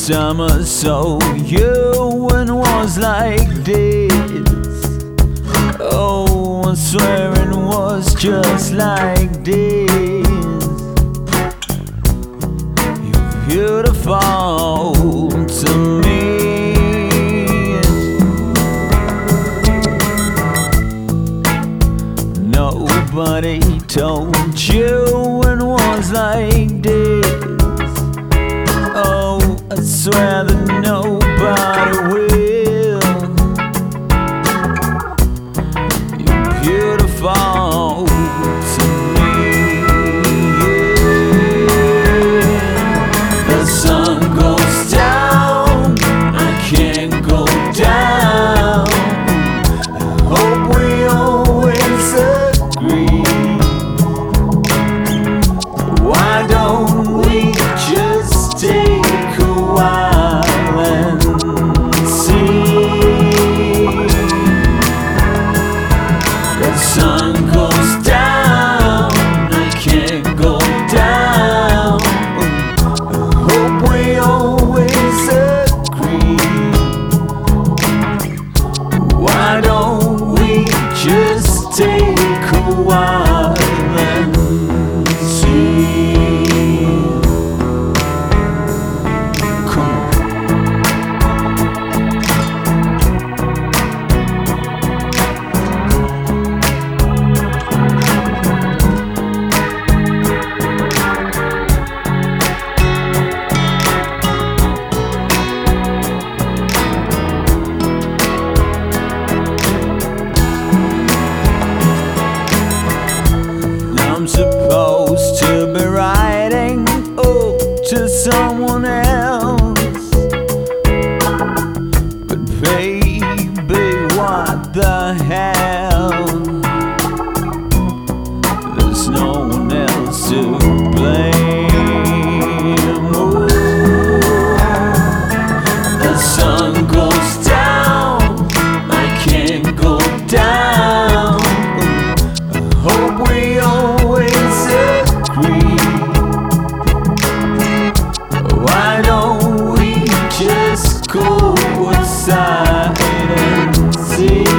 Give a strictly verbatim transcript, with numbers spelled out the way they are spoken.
summer saw you and was like this. Oh, I swear it was just like this. You're beautiful to me. Nobody told you it was like this. Oh, I swear that nobody will. You're beautiful to me, yeah. The sun goes down, I can't go down. I hope we always agree. Why don't we just take a while and see? The sun goes down, I can't go down. I hope we always agree. Why don't we just take a while and see? I'm supposed to be writing oh to someone else, but baby, what the hell? There's no one else to blame. Ooh. The sun goes down, I can't go down. I hope we always agree. Why don't we just go outside and see?